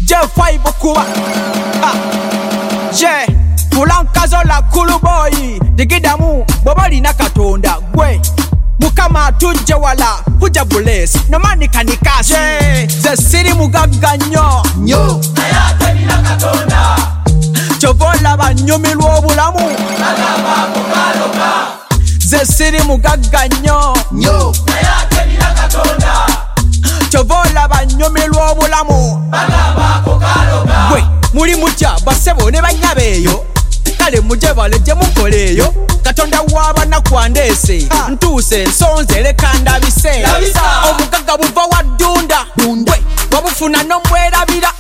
J5 kuba Je kulankazola kulu boy digidamu bobalina katonda gwe mukama tujje wala kuja bless no manika nikasi ze siri mugagga nnyo ayate nina katonda chovola banyumirwa obulamu bagambako kaloga ze siri mugagga nnyo ayate nina katonda chovola banyumirwa obulamu bagambako kaloga gwe muli mutya basebo ne banyabeeyo kale muje baleje mukoleeyo katonda w'abanaku andese ntuuse nsonze leka ndabise omugagga buva waddunda gwe wabufuna n'omwerabira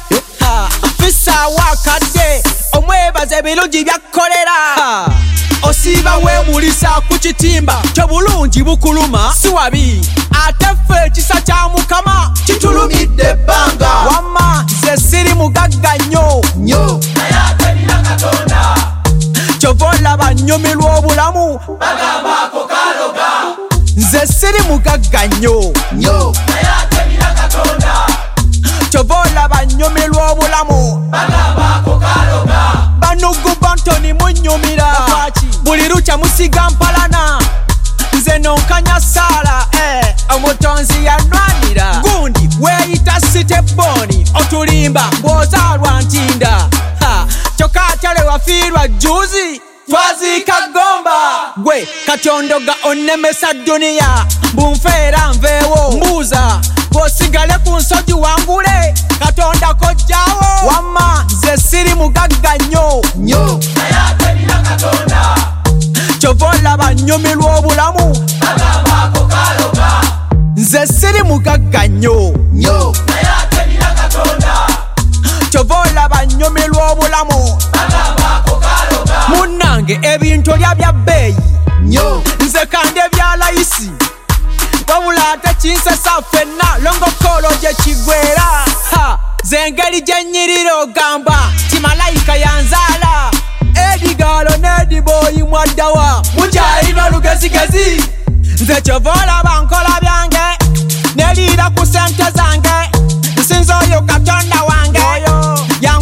fisaawo akadde omwebaza ebirungi byakkolera osiiba weemulisa ku kitimba kyobulungi bukuluma si wabi ate ffe ekisa kya mukama kitulumidde ebbanga wamma nze siri mugagga nnyo ayate nina katonda kyovola banyumirwa obulamu bagambako kaloga nze siri mugagga nnyo ayate nina katonda kyovola banyumirwa obulamu bagambako kaloga banugu bantoni munyumira buli lukya musiga mpalana nze nonkanya saala omutonzi yanwanira gundi weeyita siteboni otulimba bw'ozaalwa ntinda kyokka atyale wafiirwa juzi twaziika gomba gwe katondoga onnemesa duniya bunfeera nveewo mbuuza bw'osigale ku nsogi wangule katonda kojjaawo wamma nze siri mugagga nnyo ayate nina katonda kyovola banyumirwa obulamu bagambako kaloga nze siri mugagga nnyo ayate nina katonda kyovola banyumirwa obulamu bagambako kaloga munnange ebintu lya bya bbeeyi nze kande bya layisi wabula ate kinsesa ffenna longokolo gye kigwera ze ngeri gye nnyirira ogamba ti malayika yanzaala edigaalo n'ediboyi mwaddawa mukyalina olugezigezi nze kyovola bankola byange neliira ku sente zange nsinza oyo katonda wange